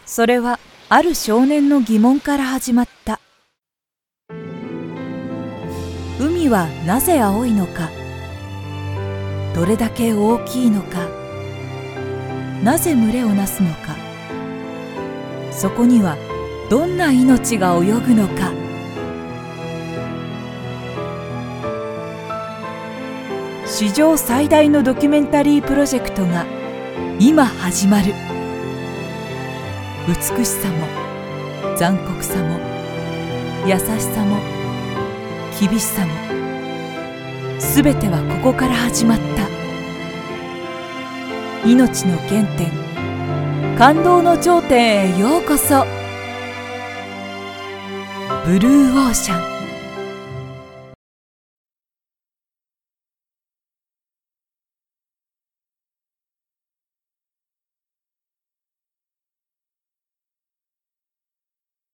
それはある少年の疑問から始まった。海はなぜ青いのか、どれだけ大きいのか、なぜ群れをなすのか、そこにはどんな命が泳ぐのか。史上最大のドキュメンタリープロジェクトが今始まる。美しさも残酷さも優しさも厳しさも、すべてはここから始まった。命の原点、感動の頂点へようこそ。ブルーオーシャン。